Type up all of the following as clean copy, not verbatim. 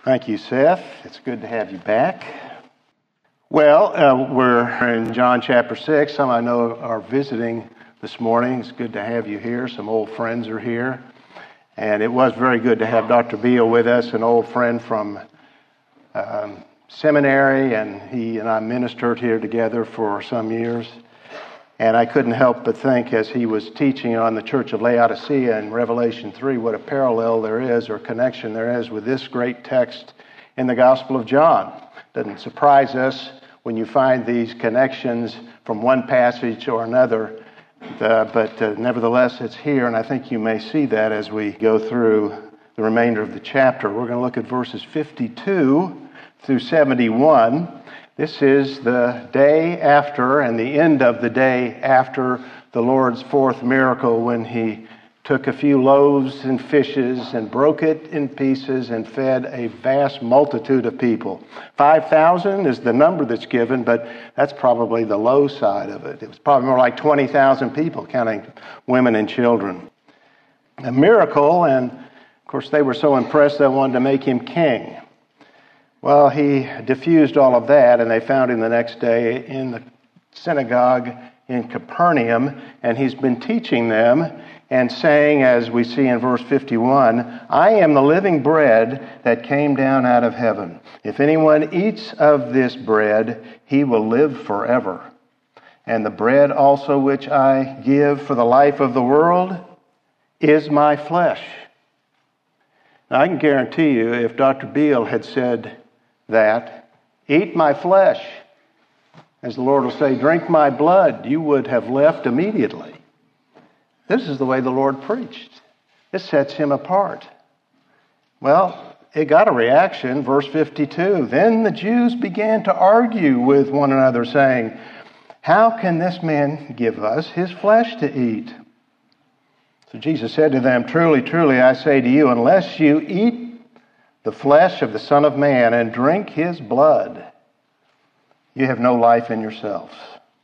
Thank you, Seth. It's good to have you back. Well, we're in John chapter 6. Some I know are visiting this morning. It's good to have you here. Some old friends are here. And it was very good to have Dr. Beal with us, an old friend from seminary, and he and I ministered here together for some years. And I couldn't help but think, as he was teaching on the Church of Laodicea in Revelation 3, what a parallel there is, or connection there is, with this great text in the Gospel of John. Doesn't surprise us when you find these connections from one passage or another, but nevertheless it's here, and I think you may see that as we go through the remainder of the chapter. We're going to look at verses 52 through 71. This is the day after and the end of the day after the Lord's fourth miracle, when he took a few loaves and fishes and broke it in pieces and fed a vast multitude of people. 5,000 is the number that's given, but that's probably the low side of it. It was probably more like 20,000 people, counting women and children. A miracle, and of course they were so impressed they wanted to make him king. Well, he diffused all of that, and they found him the next day in the synagogue in Capernaum, and he's been teaching them and saying, as we see in verse 51, "I am the living bread that came down out of heaven. If anyone eats of this bread, he will live forever. And the bread also which I give for the life of the world is my flesh." Now, I can guarantee you, if Dr. Beal had said that, "Eat my flesh," as the Lord will say, "Drink my blood," you would have left immediately. This is the way the Lord preached. This sets him apart. Well, it got a reaction. Verse 52, "Then the Jews began to argue with one another, saying, 'How can this man give us his flesh to eat?' So Jesus said to them, 'Truly, truly, I say to you, unless you eat the flesh of the Son of Man and drink his blood, you have no life in yourselves.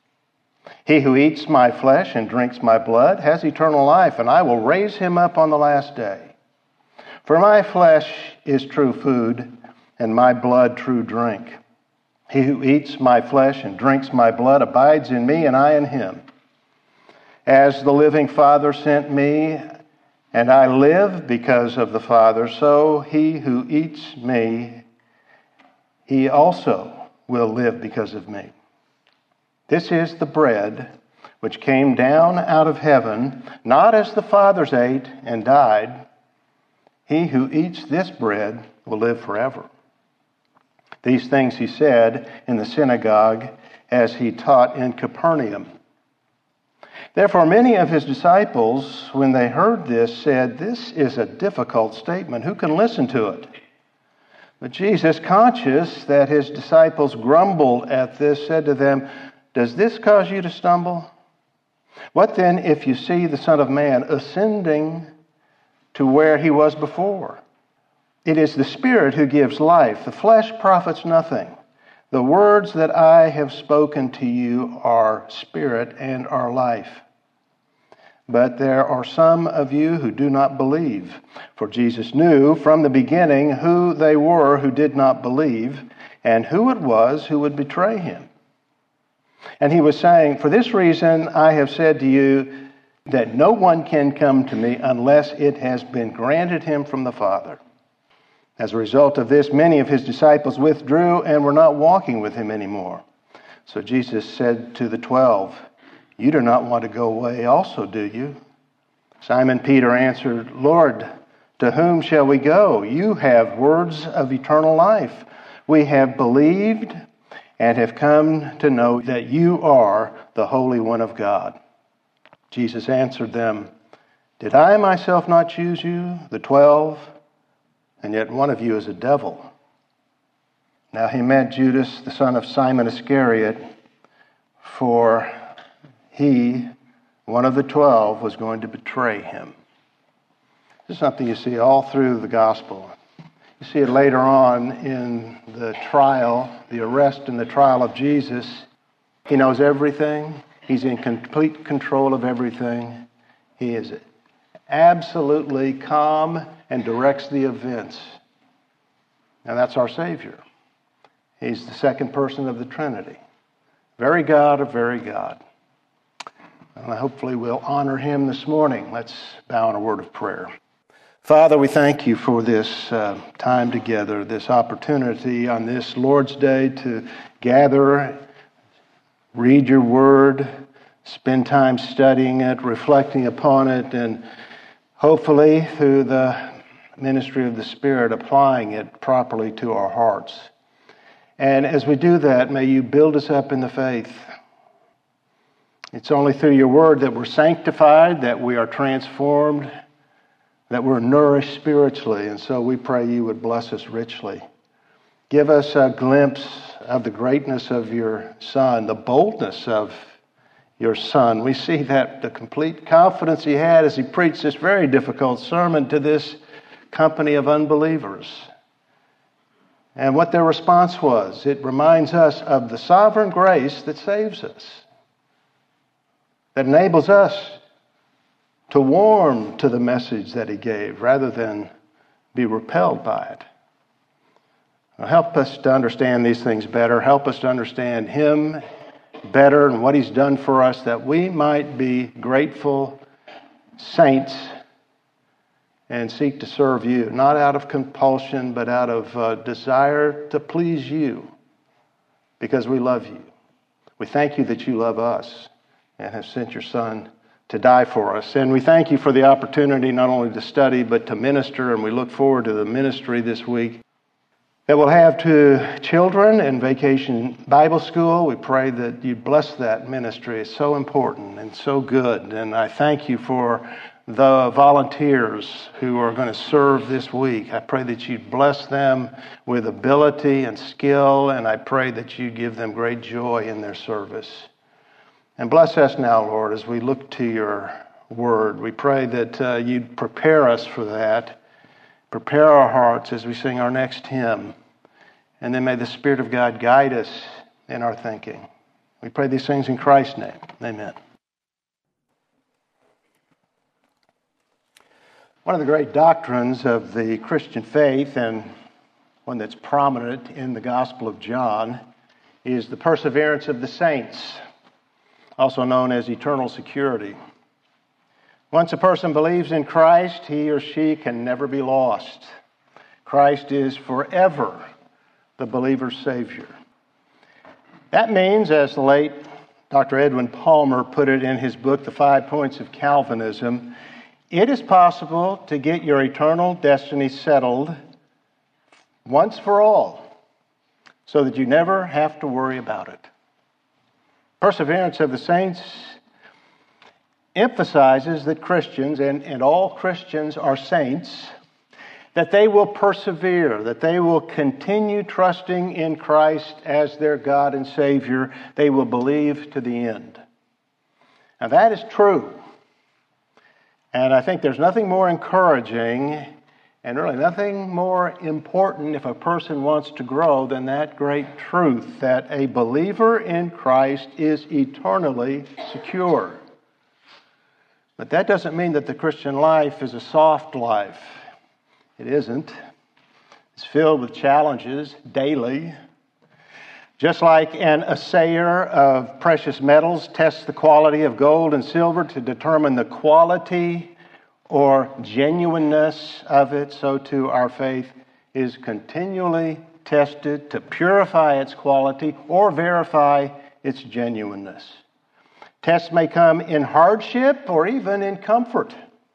He who eats my flesh and drinks my blood has eternal life, and I will raise him up on the last day. For my flesh is true food, and my blood true drink. He who eats my flesh and drinks my blood abides in me, and I in him. As the living Father sent me, and I live because of the Father, so he who eats me, he also will live because of me. This is the bread which came down out of heaven, not as the fathers ate and died. He who eats this bread will live forever." These things he said in the synagogue as he taught in Capernaum. Therefore, many of his disciples, when they heard this, said, "This is a difficult statement. Who can listen to it?" But Jesus, conscious that his disciples grumbled at this, said to them, "Does this cause you to stumble? What then if you see the Son of Man ascending to where he was before? It is the Spirit who gives life. The flesh profits nothing. The words that I have spoken to you are spirit and are life. But there are some of you who do not believe." For Jesus knew from the beginning who they were who did not believe, and who it was who would betray him. And he was saying, "For this reason I have said to you that no one can come to me unless it has been granted him from the Father." As a result of this, many of his disciples withdrew and were not walking with him anymore. So Jesus said to the 12, "You do not want to go away also, do you?" Simon Peter answered, "Lord, to whom shall we go? You have words of eternal life. We have believed and have come to know that you are the Holy One of God." Jesus answered them, "Did I myself not choose you, the 12? And yet one of you is a devil." Now he meant Judas, the son of Simon Iscariot, for he, one of the 12, was going to betray him. This is something you see all through the gospel. You see it later on in the trial, the arrest and the trial of Jesus. He knows everything. He's in complete control of everything. He is absolutely calm and directs the events. And that's our Savior. He's the second person of the Trinity. Very God of very God. And hopefully we'll honor him this morning. Let's bow in a word of prayer. Father, we thank you for this time together, this opportunity on this Lord's Day to gather, read your word, spend time studying it, reflecting upon it, and hopefully through the ministry of the Spirit, applying it properly to our hearts. And as we do that, may you build us up in the faith. It's only through your word that we're sanctified, that we are transformed, that we're nourished spiritually. And so we pray you would bless us richly. Give us a glimpse of the greatness of your Son, the boldness of your Son. We see that the complete confidence he had as he preached this very difficult sermon to this company of unbelievers. And what their response was, it reminds us of the sovereign grace that saves us, that enables us to warm to the message that he gave rather than be repelled by it. Now, help us to understand these things better. Help us to understand him better and what he's done for us, that we might be grateful saints and seek to serve you, not out of compulsion, but out of desire to please you, because we love you. We thank you that you love us and have sent your Son to die for us. And we thank you for the opportunity not only to study, but to minister, and we look forward to the ministry this week that we'll have to children in Vacation Bible School. We pray that you bless that ministry. It's so important and so good. And I thank you for the volunteers who are going to serve this week. I pray that you bless them with ability and skill, and I pray that you give them great joy in their service. And bless us now, Lord, as we look to your word. We pray that you'd prepare us for that. Prepare our hearts as we sing our next hymn. And then may the Spirit of God guide us in our thinking. We pray these things in Christ's name. Amen. One of the great doctrines of the Christian faith, and one that's prominent in the Gospel of John, is the perseverance of the saints, also known as eternal security. Once a person believes in Christ, he or she can never be lost. Christ is forever the believer's Savior. That means, as the late Dr. Edwin Palmer put it in his book, The 5 Points of Calvinism, it is possible to get your eternal destiny settled once for all, so that you never have to worry about it. Perseverance of the saints emphasizes that Christians, and all Christians are saints, that they will persevere, that they will continue trusting in Christ as their God and Savior. They will believe to the end. Now that is true. And I think there's nothing more encouraging and really nothing more important if a person wants to grow than that great truth that a believer in Christ is eternally secure. But that doesn't mean that the Christian life is a soft life. It isn't. It's filled with challenges daily. Just like an assayer of precious metals tests the quality of gold and silver to determine the quality or genuineness of it, so too our faith is continually tested to purify its quality or verify its genuineness. Tests may come in hardship or even in comfort.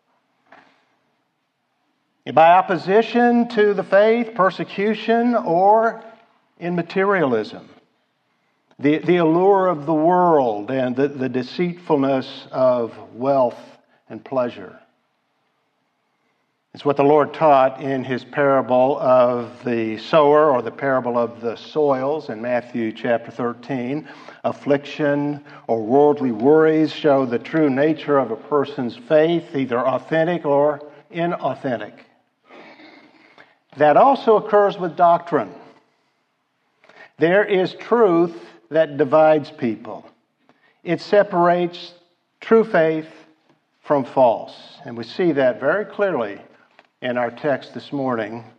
By opposition to the faith, persecution, or in materialism. The allure of the world and the deceitfulness of wealth and pleasure. It's what the Lord taught in his parable of the sower, or the parable of the soils in Matthew chapter 13. Affliction or worldly worries show the true nature of a person's faith, either authentic or inauthentic. That also occurs with doctrine. There is truth that divides people. It separates true faith from false. And we see that very clearly in our text this morning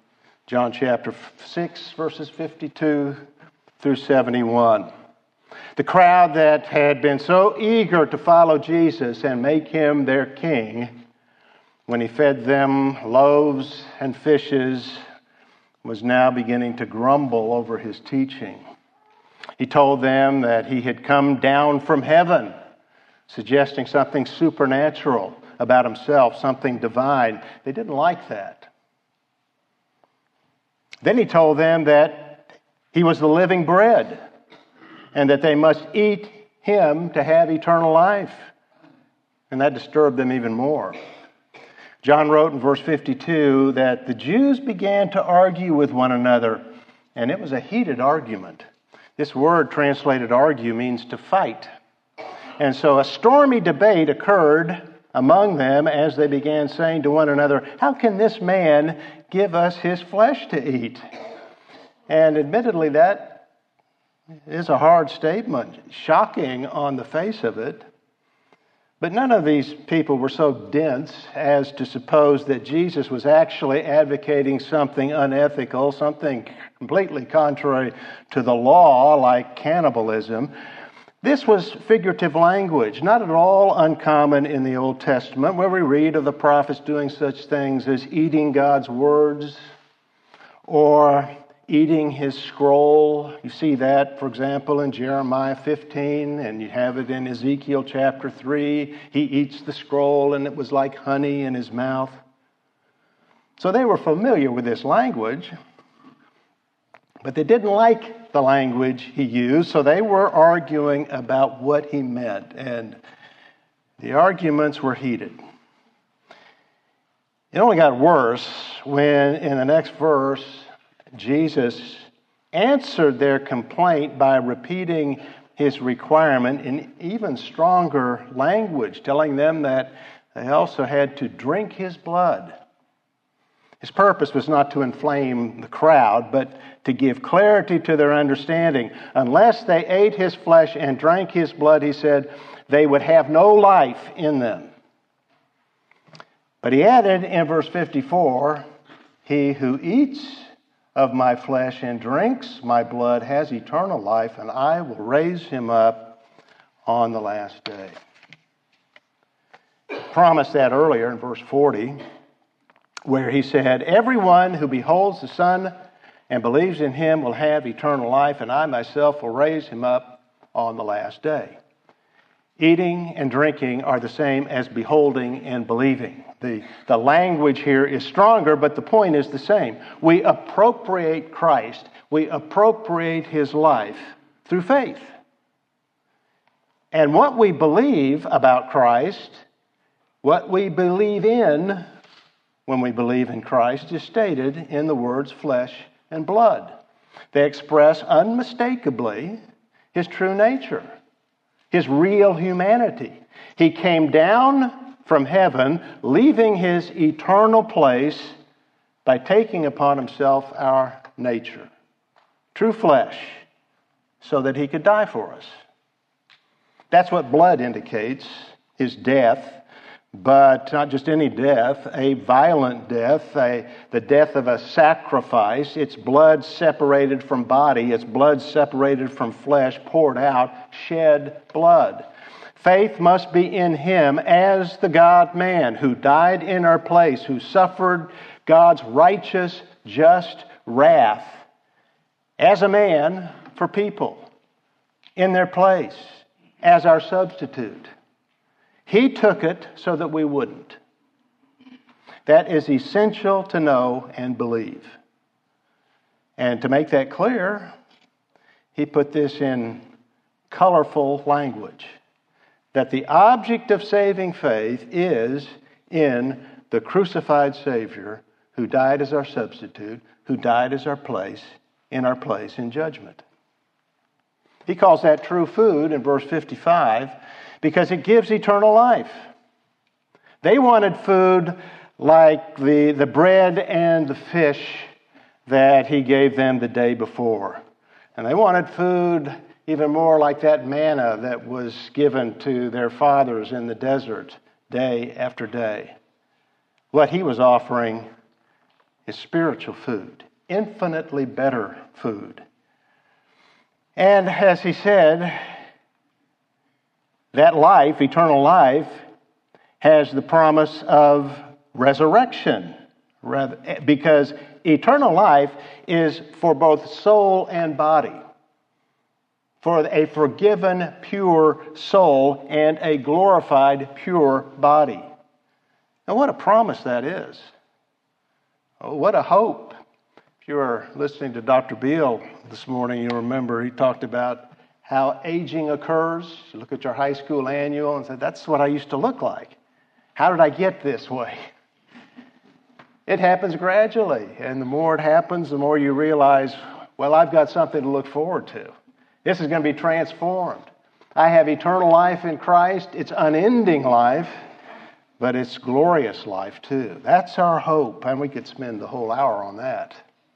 John chapter 6, verses 52 through 71. The crowd that had been so eager to follow Jesus and make him their king, when he fed them loaves and fishes, was now beginning to grumble over his teaching. He told them that he had come down from heaven, suggesting something supernatural about himself, something divine. They didn't like that. Then he told them that he was the living bread and that they must eat him to have eternal life. And that disturbed them even more. John wrote in verse 52 that the Jews began to argue with one another, and it was a heated argument. This word translated argue means to fight. And so a stormy debate occurred among them as they began saying to one another, "How can this man give us his flesh to eat?" And admittedly, that is a hard statement, shocking on the face of it. But none of these people were so dense as to suppose that Jesus was actually advocating something unethical, something completely contrary to the law, like cannibalism. This was figurative language, not at all uncommon in the Old Testament, where we read of the prophets doing such things as eating God's words or eating his scroll. You see that, for example, in Jeremiah 15, and you have it in Ezekiel chapter 3. He eats the scroll, and it was like honey in his mouth. So they were familiar with this language, but they didn't like the language he used, so they were arguing about what he meant, and the arguments were heated. It only got worse when, in the next verse, Jesus answered their complaint by repeating his requirement in even stronger language, telling them that they also had to drink his blood. His purpose was not to inflame the crowd, but to give clarity to their understanding. Unless they ate his flesh and drank his blood, he said, they would have no life in them. But he added in verse 54, he who eats of my flesh and drinks my blood has eternal life, and I will raise him up on the last day. He promised that earlier in verse 40, where he said, everyone who beholds the Son and believes in him will have eternal life, and I myself will raise him up on the last day. Eating and drinking are the same as beholding and believing. The language here is stronger, but the point is the same. We appropriate Christ. We appropriate his life through faith. And what we believe about Christ, what we believe in when we believe in Christ, is stated in the words flesh and blood. They express unmistakably his true nature, his real humanity. He came down from heaven, leaving his eternal place by taking upon himself our nature, true flesh, so that he could die for us. That's what blood indicates, his death, but not just any death, a violent death, the death of a sacrifice. It's blood separated from body, it's blood separated from flesh, poured out, shed blood. Faith must be in him as the God-man who died in our place, who suffered God's righteous, just wrath as a man for people in their place as our substitute. He took it so that we wouldn't. That is essential to know and believe. And to make that clear, he put this in colorful language, that the object of saving faith is in the crucified Savior who died as our substitute, who died as our place, in our place in judgment. He calls that true food in verse 55 because it gives eternal life. They wanted food like the bread and the fish that he gave them the day before. And they wanted food even more like that manna that was given to their fathers in the desert day after day. What he was offering is spiritual food. infinitely better food. And as he said, that life, eternal life, has the promise of resurrection, because eternal life is for both soul and body, for a forgiven, pure soul and a glorified, pure body. And what a promise that is. Oh, what a hope. If you were listening to Dr. Beal this morning, you'll remember he talked about how aging occurs. You look at your high school annual and say, that's what I used to look like. How did I get this way? It happens gradually, and the more it happens, the more you realize, well, I've got something to look forward to. This is going to be transformed. I have eternal life in Christ. It's unending life, but it's glorious life too. That's our hope, and we could spend the whole hour on that.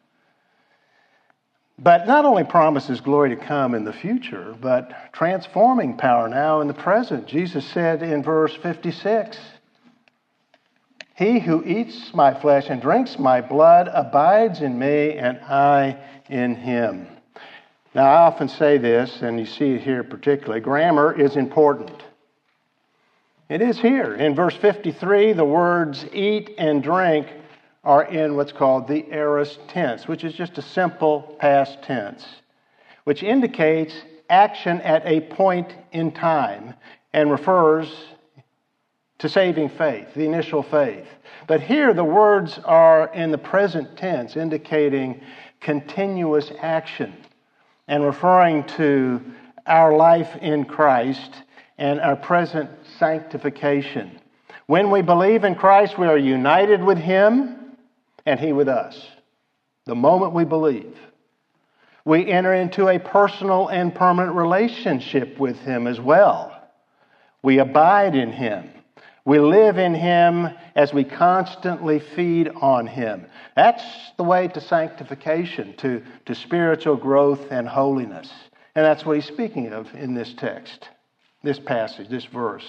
But not only promises glory to come in the future, but transforming power now in the present. Jesus said in verse 56, "He who eats my flesh and drinks my blood abides in me, and I in him." Now, I often say this, and you see it here particularly, grammar is important. It is here. In verse 53, the words eat and drink are in what's called the aorist tense, which is just a simple past tense, which indicates action at a point in time and refers to saving faith, the initial faith. But here the words are in the present tense, indicating continuous action and referring to our life in Christ and our present sanctification. When we believe in Christ, we are united with Him and He with us. The moment we believe, we enter into a personal and permanent relationship with Him as well. We abide in Him. We live in Him as we constantly feed on Him. That's the way to sanctification, to spiritual growth and holiness. And that's what he's speaking of in this text, this passage, this verse.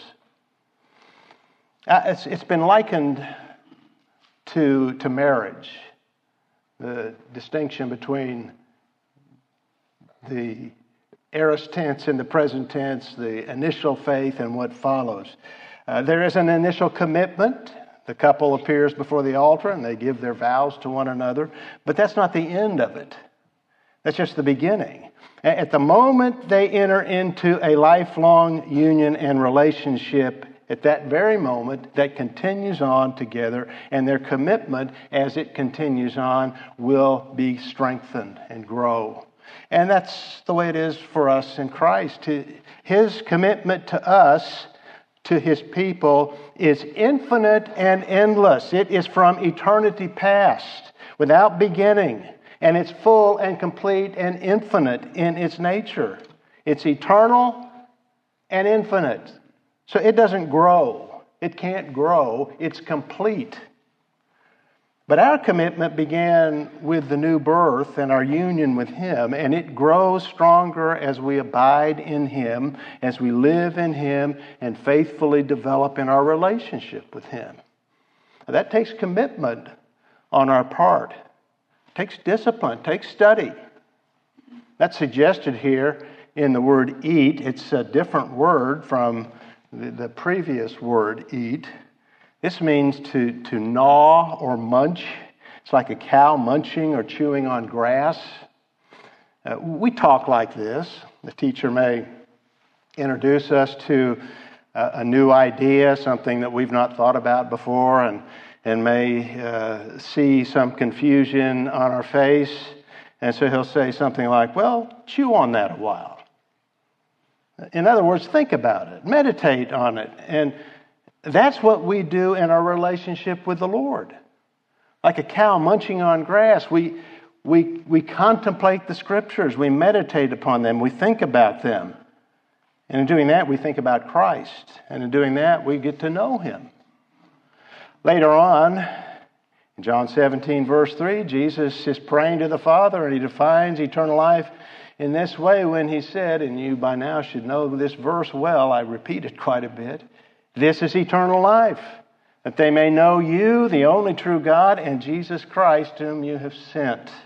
It's been likened to marriage, the distinction between the aorist tense and the present tense, the initial faith and what follows. There is an initial commitment. The couple appears before the altar and they give their vows to one another. But that's not the end of it. That's just the beginning. At the moment they enter into a lifelong union and relationship, at that very moment, that continues on together, and their commitment as it continues on will be strengthened and grow. And that's the way it is for us in Christ. His commitment to us, to His people, is infinite and endless. It is from eternity past, without beginning, and it's full and complete and infinite in its nature. It's eternal and infinite. So it doesn't grow. It can't grow. It's complete. But our commitment began with the new birth and our union with Him, and it grows stronger as we abide in Him, as we live in Him, and faithfully develop in our relationship with Him. Now, that takes commitment on our part. It takes discipline, it takes study. That's suggested here in the word eat. It's a different word from the previous word eat. This means to gnaw or munch. It's like a cow munching or chewing on grass. We talk like this. The teacher may introduce us to a new idea, something that we've not thought about before, and may see some confusion on our face. And so he'll say something like, well, chew on that a while. In other words, think about it, meditate on it. And that's what we do in our relationship with the Lord. Like a cow munching on grass, we contemplate the Scriptures, we meditate upon them, we think about them. And in doing that, we think about Christ. And in doing that, we get to know Him. Later on, in John 17, verse 3, Jesus is praying to the Father, and He defines eternal life in this way when He said, and you by now should know this verse well, I repeat it quite a bit, "This is eternal life, that they may know you, the only true God, and Jesus Christ whom you have sent."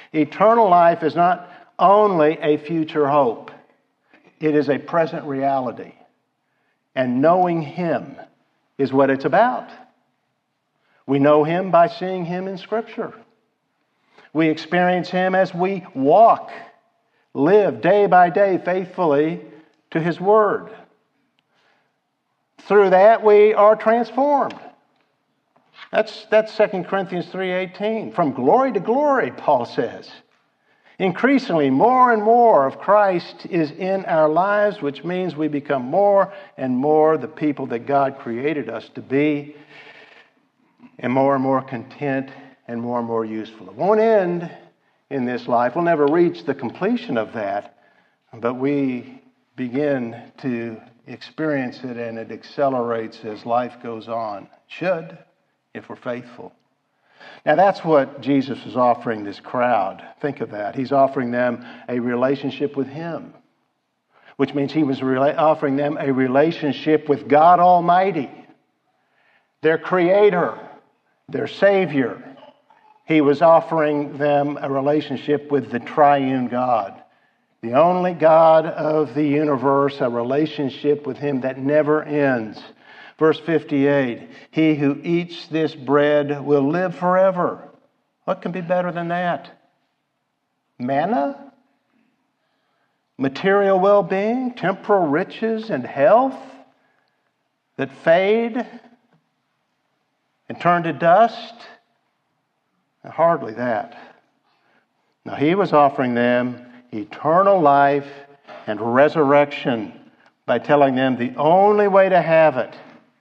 Eternal life is not only a future hope. It is a present reality. And knowing Him is what it's about. We know Him by seeing Him in Scripture. We experience Him as we walk, live day by day faithfully to His Word. Through that, we are transformed. That's 2 Corinthians 3:18. From glory to glory, Paul says. Increasingly, more and more of Christ is in our lives, which means we become more and more the people that God created us to be, and more content and more useful. It won't end in this life. We'll never reach the completion of that, but we begin to experience it, and it accelerates as life goes on. It should, if we're faithful. Now that's what Jesus is offering this crowd. Think of that. He's offering them a relationship with Him, which means He was offering them a relationship with God Almighty, their Creator, their Savior. He was offering them a relationship with the triune God, the only God of the universe, a relationship with Him that never ends. Verse 58, he who eats this bread will live forever. What can be better than that? Manna? Material well-being, temporal riches and health that fade and turn to dust? Hardly that. Now, He was offering them eternal life and resurrection by telling them the only way to have it.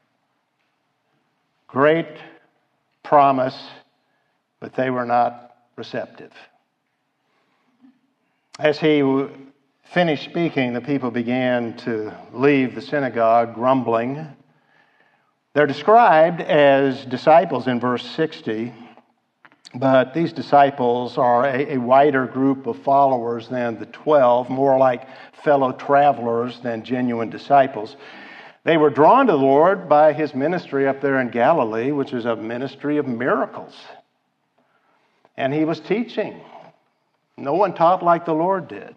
Great promise, but they were not receptive. As He finished speaking, the people began to leave the synagogue grumbling. They're described as disciples in verse 60, but these disciples are a wider group of followers than the 12, more like fellow travelers than genuine disciples. They were drawn to the Lord by His ministry up there in Galilee, which is a ministry of miracles. And He was teaching. No one taught like the Lord did.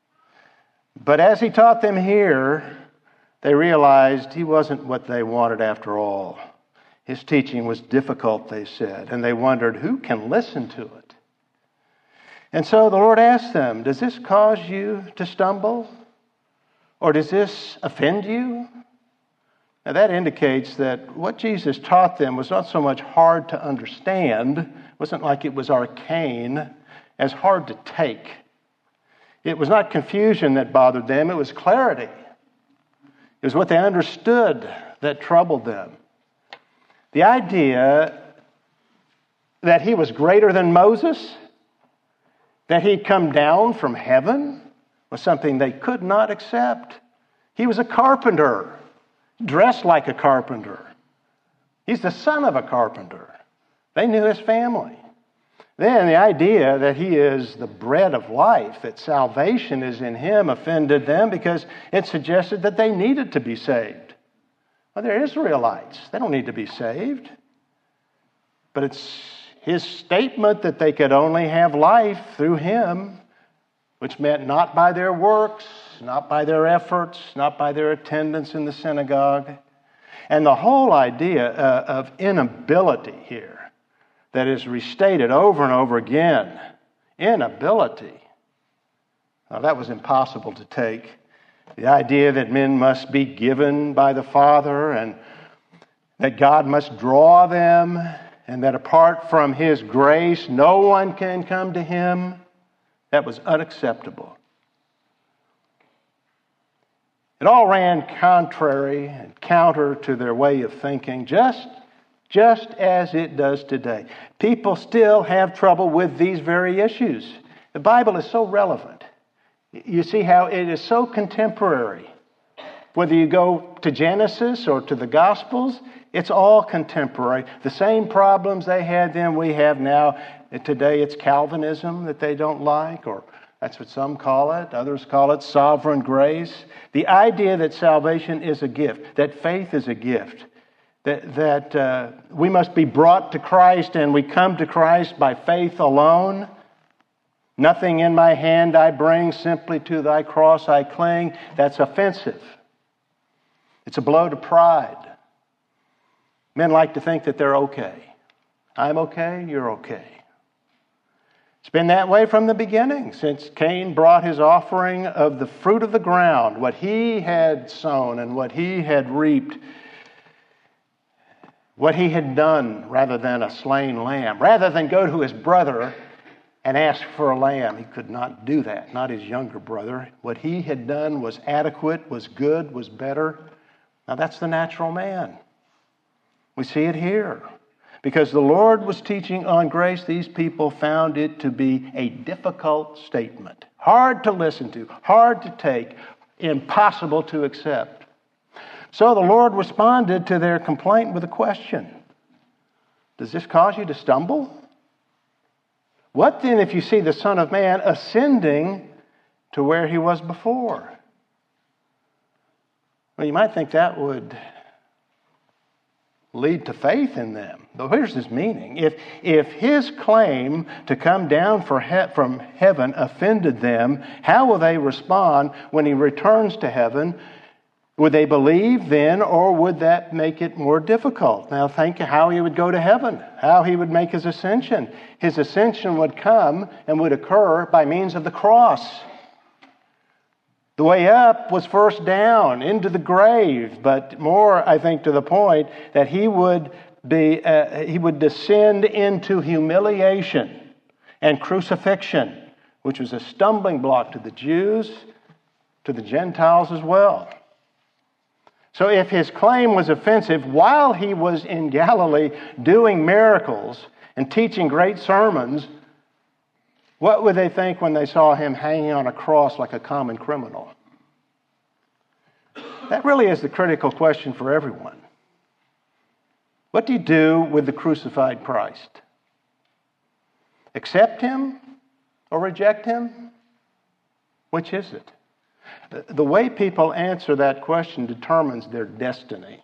But as He taught them here, they realized He wasn't what they wanted after all. His teaching was difficult, they said, and they wondered, who can listen to it? And so the Lord asked them, does this cause you to stumble? Or does this offend you? Now that indicates that what Jesus taught them was not so much hard to understand, it wasn't like it was arcane, as hard to take. It was not confusion that bothered them, it was clarity. It was what they understood that troubled them. The idea that He was greater than Moses, that He'd come down from heaven, was something they could not accept. He was a carpenter, dressed like a carpenter. He's the son of a carpenter. They knew his family. Then the idea that He is the bread of life, that salvation is in Him, offended them because it suggested that they needed to be saved. Well, they're Israelites. They don't need to be saved. But it's His statement that they could only have life through Him, which meant not by their works, not by their efforts, not by their attendance in the synagogue. And the whole idea of inability here that is restated over and over again, inability. Now, that was impossible to take. The idea that men must be given by the Father and that God must draw them and that apart from His grace, no one can come to Him, that was unacceptable. It all ran contrary and counter to their way of thinking, just as it does today. People still have trouble with these very issues. The Bible is so relevant. You see how it is so contemporary. Whether you go to Genesis or to the Gospels, it's all contemporary. The same problems they had then we have now. Today it's Calvinism that they don't like, or that's what some call it. Others call it sovereign grace. The idea that salvation is a gift, that faith is a gift, that we must be brought to Christ and we come to Christ by faith alone. Nothing in my hand I bring, simply to thy cross I cling. That's offensive. It's a blow to pride. Men like to think that they're okay. I'm okay, you're okay. It's been that way from the beginning, since Cain brought his offering of the fruit of the ground, what he had sown and what he had reaped, what he had done, rather than a slain lamb. Rather than go to his brother and ask for a lamb, he could not do that, not his younger brother. What he had done was adequate, was good, was better. Now that's the natural man. We see it here. Because the Lord was teaching on grace, these people found it to be a difficult statement. Hard to listen to, hard to take, impossible to accept. So the Lord responded to their complaint with a question. Does this cause you to stumble? What then if you see the Son of Man ascending to where he was before? Well, you might think that would lead to faith in them. Though here's his meaning. If his claim to come down from heaven offended them, how will they respond when he returns to heaven? Would they believe then, or would that make it more difficult? Now think how he would go to heaven, how he would make his ascension. His ascension would come and would occur by means of the cross. The way up was first down into the grave, but more, I think, to the point that he would descend into humiliation and crucifixion, which was a stumbling block to the Jews, to the Gentiles as well. So if his claim was offensive while he was in Galilee doing miracles and teaching great sermons, what would they think when they saw him hanging on a cross like a common criminal? That really is the critical question for everyone. What do you do with the crucified Christ? Accept him or reject him? Which is it? The way people answer that question determines their destiny.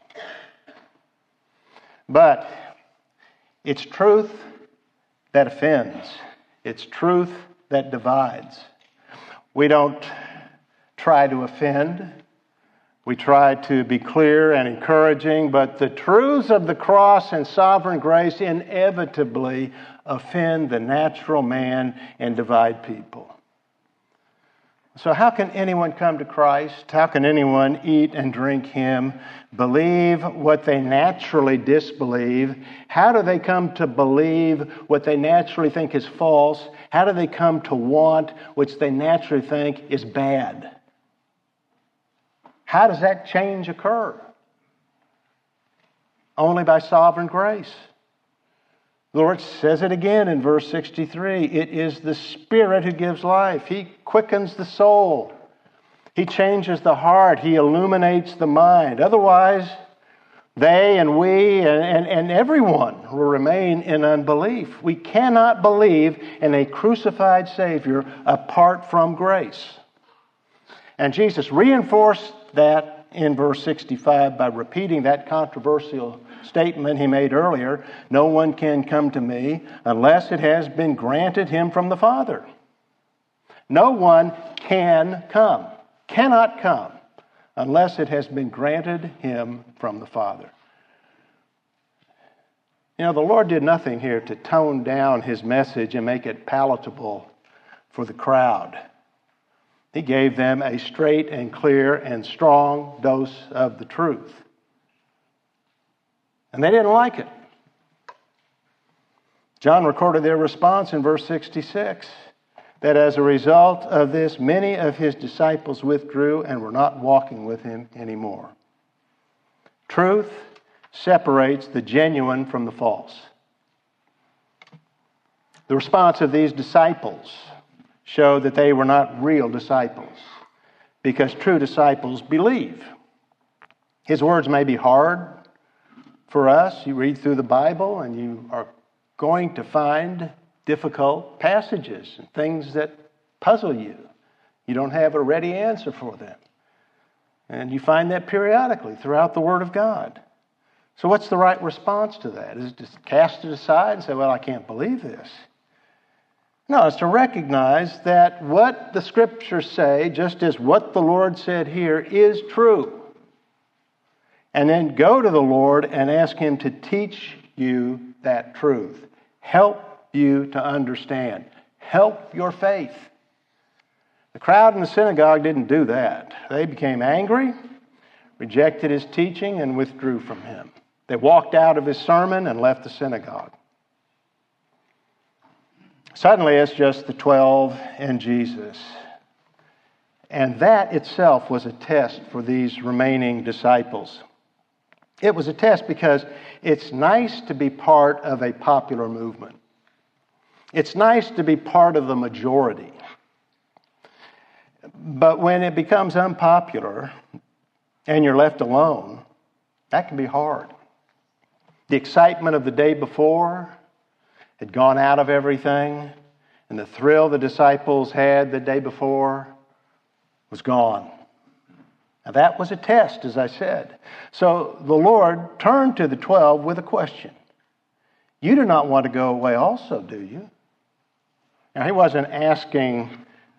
But it's truth that offends. It's truth that divides. We don't try to offend. We try to be clear and encouraging, but the truths of the cross and sovereign grace inevitably offend the natural man and divide people. So how can anyone come to Christ? How can anyone eat and drink him, believe what they naturally disbelieve? How do they come to believe what they naturally think is false? How do they come to want which they naturally think is bad? How does that change occur? Only by sovereign grace. The Lord says it again in verse 63. It is the Spirit who gives life. He quickens the soul. He changes the heart. He illuminates the mind. Otherwise, they and we and everyone will remain in unbelief. We cannot believe in a crucified Savior apart from grace. And Jesus reinforced that in verse 65 by repeating that controversial statement he made earlier. No one can come to me unless it has been granted him from the Father. No one cannot come unless it has been granted him from the Father. You know, the Lord did nothing here to tone down his message and make it palatable for the crowd. He gave them a straight and clear and strong dose of the truth. And they didn't like it. John recorded their response in verse 66, that as a result of this, many of his disciples withdrew and were not walking with him anymore. Truth separates the genuine from the false. The response of these disciples showed that they were not real disciples, because true disciples believe. His words may be hard for us. You read through the Bible and you are going to find difficult passages and things that puzzle you. You don't have a ready answer for them. And you find that periodically throughout the Word of God. So what's the right response to that? Is it just cast it aside and say, well, I can't believe this? No, it's to recognize that what the Scriptures say, just as what the Lord said here, is true. And then go to the Lord and ask Him to teach you that truth. Help you to understand. Help your faith. The crowd in the synagogue didn't do that. They became angry, rejected His teaching, and withdrew from Him. They walked out of His sermon and left the synagogue. Suddenly, it's just the 12 and Jesus. And that itself was a test for these remaining disciples. It was a test because it's nice to be part of a popular movement. It's nice to be part of the majority. But when it becomes unpopular and you're left alone, that can be hard. The excitement of the day before had gone out of everything, and the thrill the disciples had the day before was gone. Now that was a test, as I said. So the Lord turned to the 12 with a question. You do not want to go away also, do you? Now He wasn't asking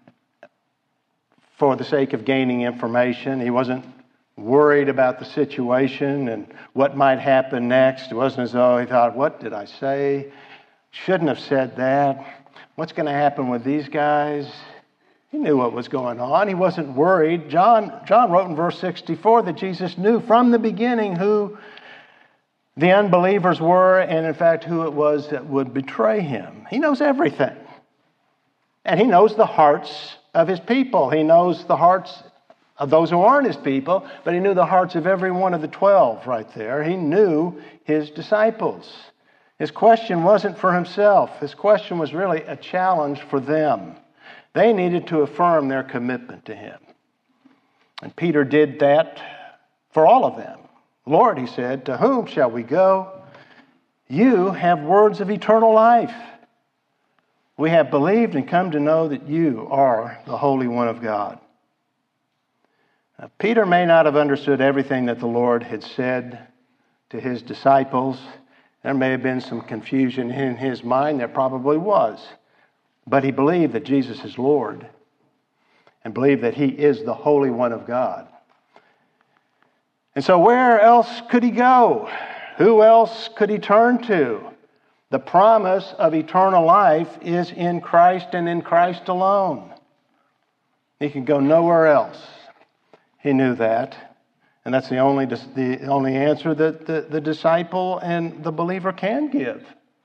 for the sake of gaining information. He wasn't worried about the situation and what might happen next. It wasn't as though He thought, what did I say? Shouldn't have said that. What's going to happen with these guys? He knew what was going on. He wasn't worried. John wrote in verse 64 that Jesus knew from the beginning who the unbelievers were and, in fact, who it was that would betray Him. He knows everything. And He knows the hearts of His people. He knows the hearts of those who aren't His people, but He knew the hearts of every one of the 12 right there. He knew His disciples. His question wasn't for Himself. His question was really a challenge for them. They needed to affirm their commitment to Him. And Peter did that for all of them. Lord, he said, to whom shall we go? You have words of eternal life. We have believed and come to know that you are the Holy One of God. Now, Peter may not have understood everything that the Lord had said to His disciples. There may have been some confusion in his mind. There probably was. But he believed that Jesus is Lord and believed that He is the Holy One of God. And so where else could he go? Who else could he turn to? The promise of eternal life is in Christ and in Christ alone. He can go nowhere else. He knew that. And that's the only answer that the disciple and the believer can give.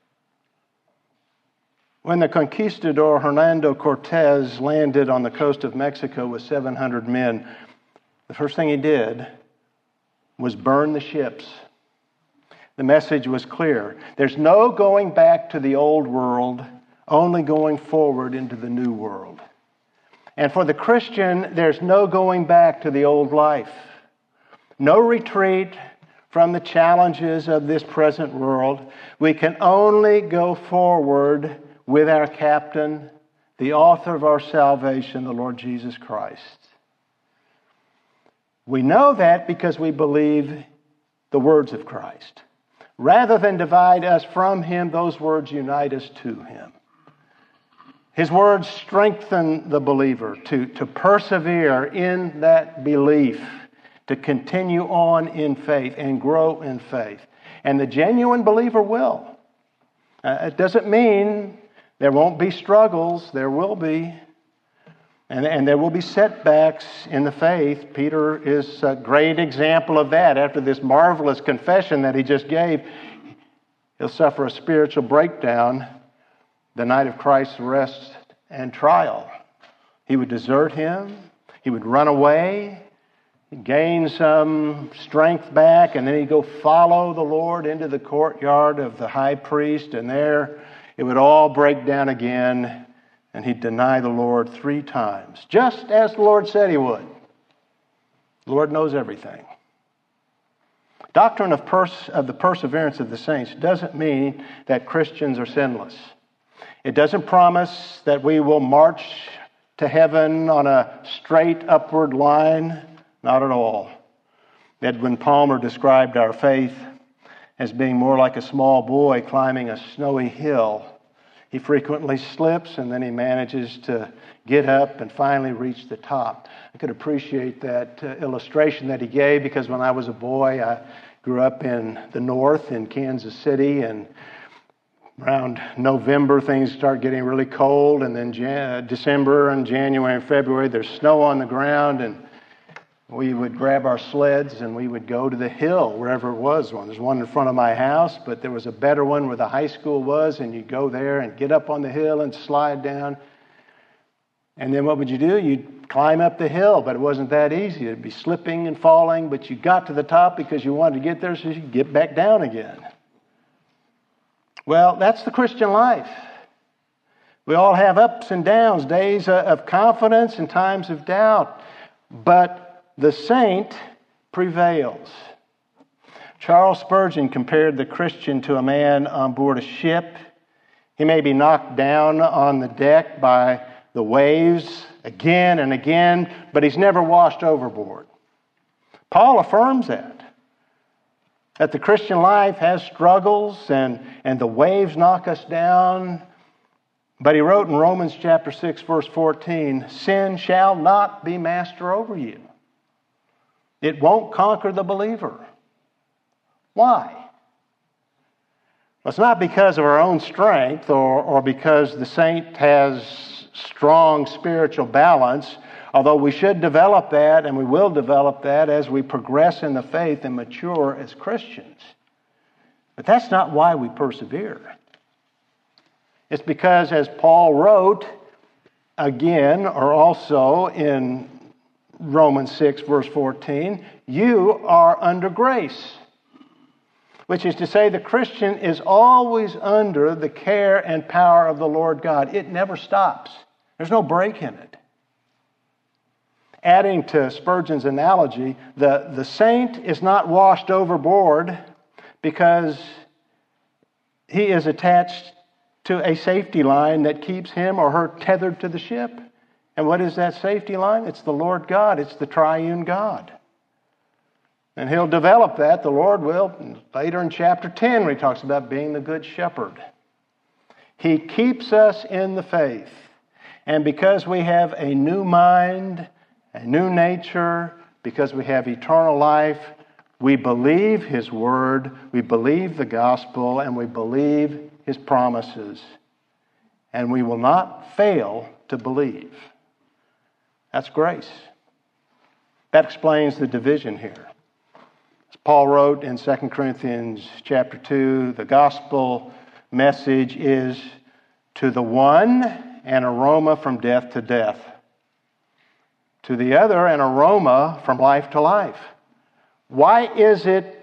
When the conquistador Hernando Cortez landed on the coast of Mexico with 700 men, the first thing he did was burn the ships. The message was clear. There's no going back to the old world, only going forward into the new world. And for the Christian, there's no going back to the old life. No retreat from the challenges of this present world. We can only go forward with our captain, the author of our salvation, the Lord Jesus Christ. We know that because we believe the words of Christ. Rather than divide us from Him, those words unite us to Him. His words strengthen the believer to persevere in that belief, to continue on in faith and grow in faith. And the genuine believer will. It doesn't mean there won't be struggles. There will be. And there will be setbacks in the faith. Peter is a great example of that. After this marvelous confession that he just gave, he'll suffer a spiritual breakdown the night of Christ's arrest and trial. He would desert Him. He would run away. He'd gain some strength back, and then he'd go follow the Lord into the courtyard of the high priest, and there it would all break down again, and he'd deny the Lord 3 times, just as the Lord said He would. The Lord knows everything. Doctrine of the perseverance of the saints doesn't mean that Christians are sinless. It doesn't promise that we will march to heaven on a straight upward line. Not at all. Edwin Palmer described our faith as being more like a small boy climbing a snowy hill. He frequently slips, and then he manages to get up and finally reach the top. I could appreciate that illustration that he gave, because when I was a boy, I grew up in the north in Kansas City, and around November, things start getting really cold, and then December and January and February, there's snow on the ground, and we would grab our sleds and we would go to the hill, wherever it was. There's one in front of my house, but there was a better one where the high school was, and you'd go there and get up on the hill and slide down. And then what would you do? You'd climb up the hill, but it wasn't that easy. It'd be slipping and falling, but you got to the top because you wanted to get there so you could get back down again. Well, that's the Christian life. We all have ups and downs, days of confidence and times of doubt. But the saint prevails. Charles Spurgeon compared the Christian to a man on board a ship. He may be knocked down on the deck by the waves again and again, but he's never washed overboard. Paul affirms that the Christian life has struggles and the waves knock us down. But he wrote in Romans chapter 6, verse 14, sin shall not be master over you. It won't conquer the believer. Why? Well, it's not because of our own strength or because the saint has strong spiritual balance, although we should develop that, and we will develop that as we progress in the faith and mature as Christians. But that's not why we persevere. It's because, as Paul wrote again, or also in Romans 6, verse 14, you are under grace. Which is to say, the Christian is always under the care and power of the Lord God. It never stops. There's no break in it. Adding to Spurgeon's analogy, the saint is not washed overboard because he is attached to a safety line that keeps him or her tethered to the ship. And what is that safety line? It's the Lord God. It's the triune God. And he'll develop that, the Lord will, later in chapter 10 where he talks about being the good shepherd. He keeps us in the faith. And because we have a new mind, a new nature, because we have eternal life, we believe His Word, we believe the gospel, and we believe His promises. And we will not fail to believe. That's grace. That explains the division here. As Paul wrote in 2 Corinthians chapter 2, the gospel message is to the one an aroma from death to death. To the other an aroma from life to life. Why is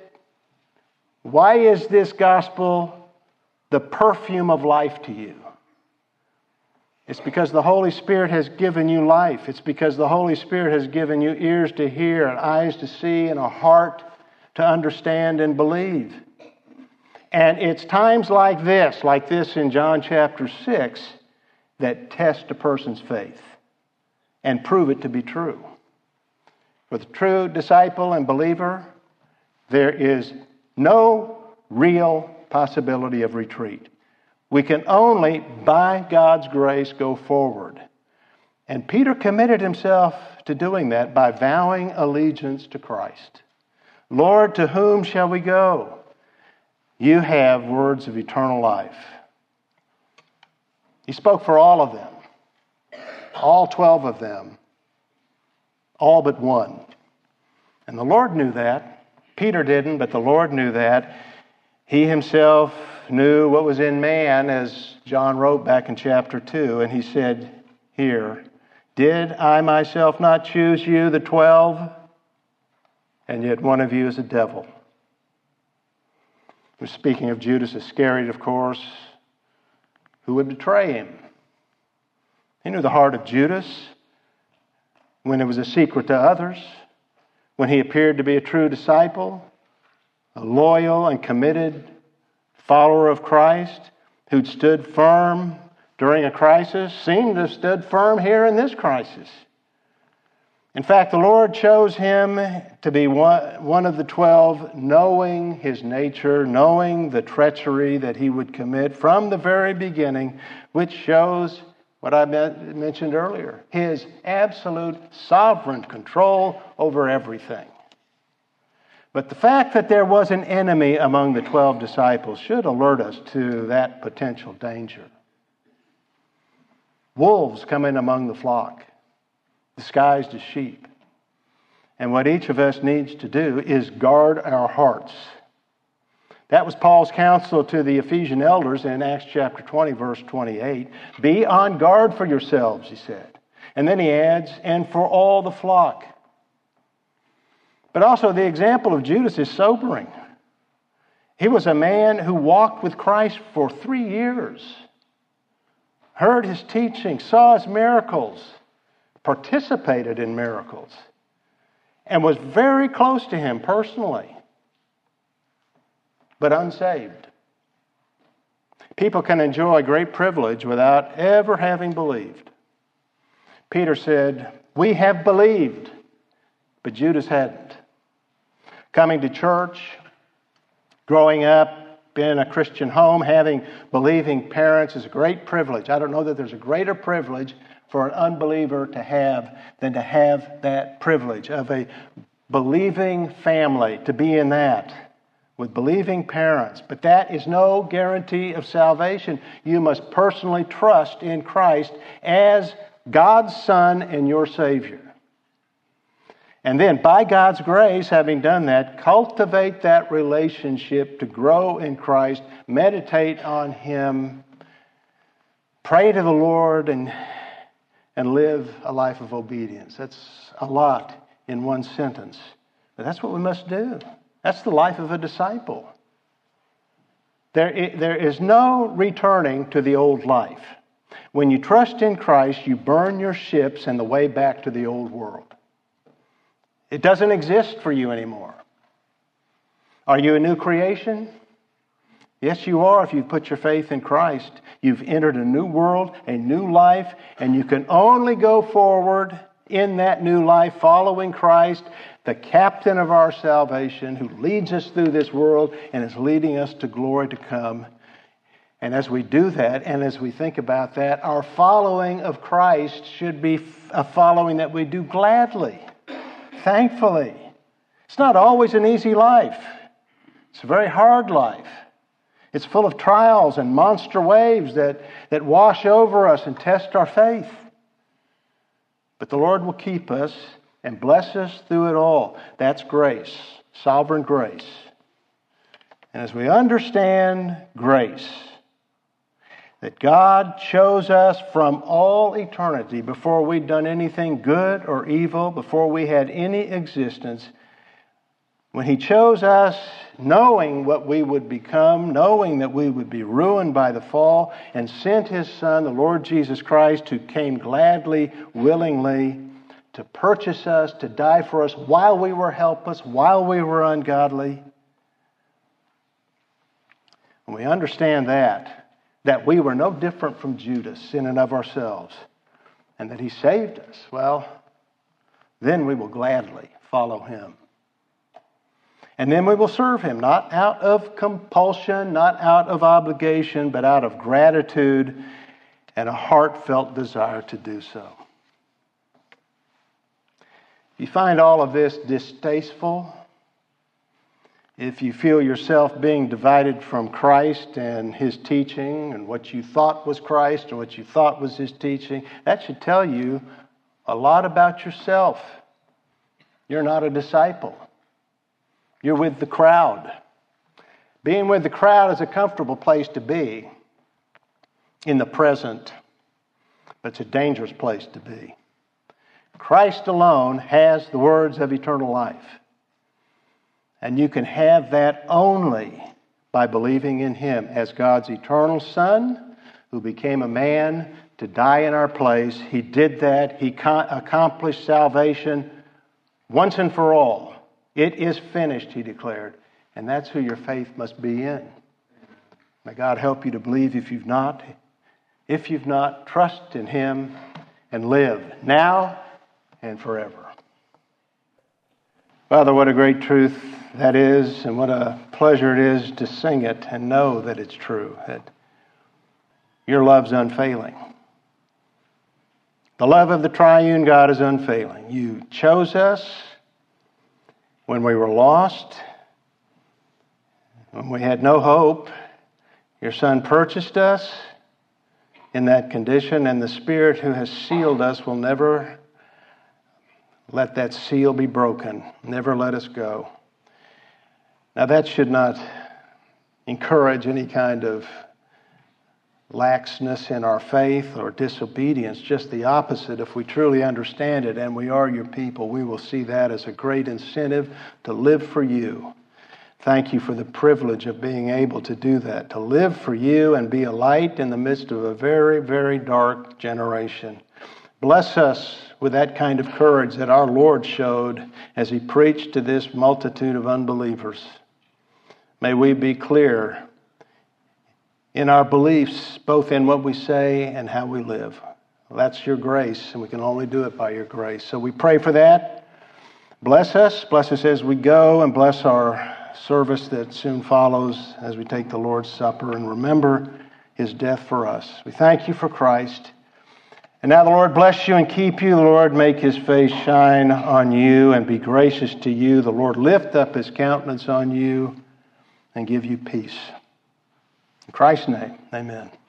this gospel the perfume of life to you? It's because the Holy Spirit has given you life. It's because the Holy Spirit has given you ears to hear and eyes to see and a heart to understand and believe. And it's times like this in John chapter 6, that test a person's faith and prove it to be true. For the true disciple and believer, there is no real possibility of retreat. We can only, by God's grace, go forward. And Peter committed himself to doing that by vowing allegiance to Christ. Lord, to whom shall we go? You have words of eternal life. He spoke for all of them, all 12 of them, all but one. And the Lord knew that. Peter didn't, but the Lord knew that. He himself knew what was in man, as John wrote back in chapter 2, and he said here, did I myself not choose you, the 12? And yet one of you is a devil. We're speaking of Judas Iscariot, of course, who would betray him. He knew the heart of Judas when it was a secret to others, when he appeared to be a true disciple, a loyal and committed follower of Christ, who'd stood firm during a crisis, seemed to have stood firm here in this crisis. In fact, the Lord chose him to be one of the 12, knowing his nature, knowing the treachery that he would commit from the very beginning, which shows what I mentioned earlier, his absolute sovereign control over everything. But the fact that there was an enemy among the 12 disciples should alert us to that potential danger. Wolves come in among the flock, disguised as sheep. And what each of us needs to do is guard our hearts. That was Paul's counsel to the Ephesian elders in Acts chapter 20, verse 28. Be on guard for yourselves, he said. And then he adds, and for all the flock. But also the example of Judas is sobering. He was a man who walked with Christ for 3 years, heard his teaching, saw his miracles, participated in miracles, and was very close to him personally, but unsaved. People can enjoy great privilege without ever having believed. Peter said, we have believed, but Judas hadn't. Coming to church, growing up in a Christian home, having believing parents is a great privilege. I don't know that there's a greater privilege for an unbeliever to have than to have that privilege of a believing family, to be in that with believing parents. But that is no guarantee of salvation. You must personally trust in Christ as God's Son and your Savior. And then, by God's grace, having done that, cultivate that relationship to grow in Christ, meditate on Him, pray to the Lord, and live a life of obedience. That's a lot in one sentence. But that's what we must do. That's the life of a disciple. There is no returning to the old life. When you trust in Christ, you burn your ships and the way back to the old world. It doesn't exist for you anymore. Are you a new creation? Yes, you are if you've put your faith in Christ. You've entered a new world, a new life, and you can only go forward in that new life following Christ, the captain of our salvation, who leads us through this world and is leading us to glory to come. And as we do that, and as we think about that, our following of Christ should be a following that we do gladly, thankfully. It's not always an easy life. It's a very hard life. It's full of trials and monster waves that wash over us and test our faith. But the Lord will keep us and bless us through it all. That's grace, sovereign grace. And as we understand grace, that God chose us from all eternity before we'd done anything good or evil, before we had any existence, when He chose us, knowing what we would become, knowing that we would be ruined by the fall, and sent His Son, the Lord Jesus Christ, who came gladly, willingly, to purchase us, to die for us while we were helpless, while we were ungodly. When we understand that we were no different from Judas in and of ourselves, and that He saved us, well, then we will gladly follow Him. And then we will serve Him, not out of compulsion, not out of obligation, but out of gratitude and a heartfelt desire to do so. If you find all of this distasteful, if you feel yourself being divided from Christ and His teaching and what you thought was Christ and what you thought was His teaching, that should tell you a lot about yourself. You're not a disciple. You're with the crowd. Being with the crowd is a comfortable place to be in the present, but it's a dangerous place to be. Christ alone has the words of eternal life. And you can have that only by believing in Him as God's eternal Son, who became a man to die in our place. He did that. He accomplished salvation once and for all. It is finished, He declared. And that's who your faith must be in. May God help you to believe if you've not. If you've not, trust in Him and live now and forever. Father, what a great truth that is, and what a pleasure it is to sing it and know that it's true, that your love's unfailing. The love of the triune God is unfailing. You chose us when we were lost, when we had no hope. Your Son purchased us in that condition, and the Spirit who has sealed us will never let that seal be broken, never let us go. Now that should not encourage any kind of laxness in our faith or disobedience, just the opposite. If we truly understand it and we are your people, we will see that as a great incentive to live for you. Thank you for the privilege of being able to do that, to live for you and be a light in the midst of a very, very dark generation. Bless us with that kind of courage that our Lord showed as he preached to this multitude of unbelievers. May we be clear in our beliefs, both in what we say and how we live. Well, that's your grace, and we can only do it by your grace. So we pray for that. Bless us as we go, and bless our service that soon follows as we take the Lord's Supper and remember his death for us. We thank you for Christ. And now the Lord bless you and keep you. The Lord make his face shine on you and be gracious to you. The Lord lift up his countenance on you and give you peace. In Christ's name, amen.